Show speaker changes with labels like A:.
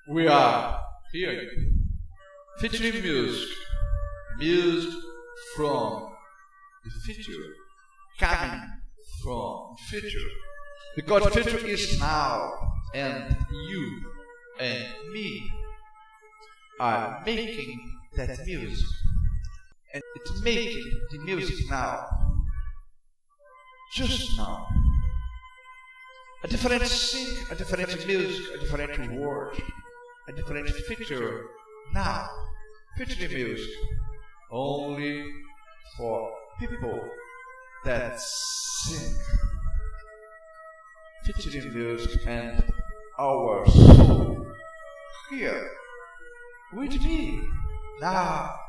A: We are here featuring music from the future, coming from future, because future is now, and you and me are making that music, and it's making the music now, just now. A different sync, a different music, a different word, a different feature now. Featuring music only for people that sing. Featuring music and our soul here with me now.